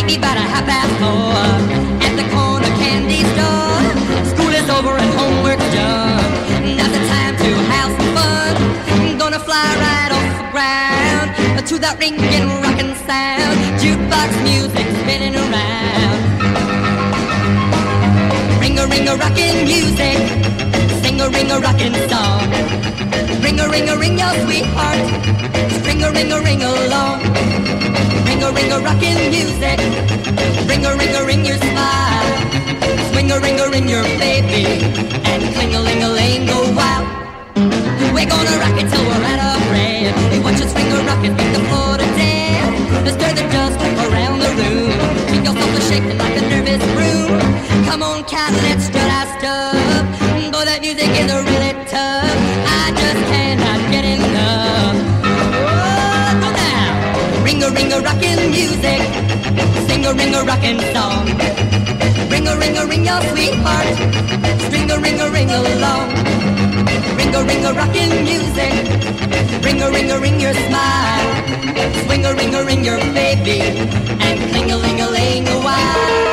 me about 4:30 at the corner candy store. School is over and homework's done. Now's the time to have some fun. I'm gonna fly right off the ground to that ringing, rockin' sound. Jukebox music spinning around. Ring a rockin' music. Sing a rockin' song. Ring your sweetheart. Ring along. Ring a rockin' music. Ring your smile. Swing your baby. And cling-a-ling-a-ling go wild. We're gonna rock it till we're out of breath. We want you swing a rockin', make the floor to death. Stir the dust around the room. Keep yourself a shaking like a nervous broom. Come on, cat, let's strut our stuff. Boy, that music is really tough. I just cannot get enough. Oh, go now. Ring a rockin' music. Sing a rockin' song. Ring your sweetheart. Ring along. Ring a rockin' music. Ring your smile. Ring your baby. And cling-a-ling-a-ling a while.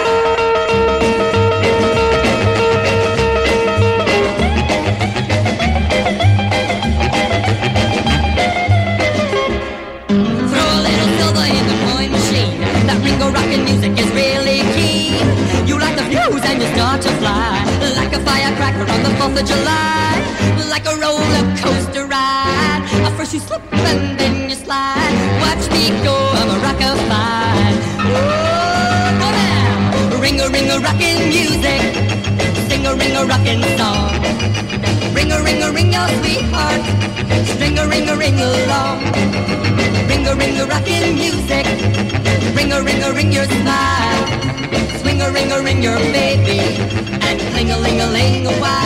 Rockin' music is really key. You like the fuse and you start to fly like a firecracker on the 4th of July. Like a roller coaster ride. First you slip and then you slide. Watch me go, I'm a rock-a-fine. Oh, go now. Ring a rockin' music. Sing a rockin' song. Ring your sweetheart. Ring along. Ring a rockin' music. Ring your smile. Swing your baby. And cling-a-ling-a-ling a while.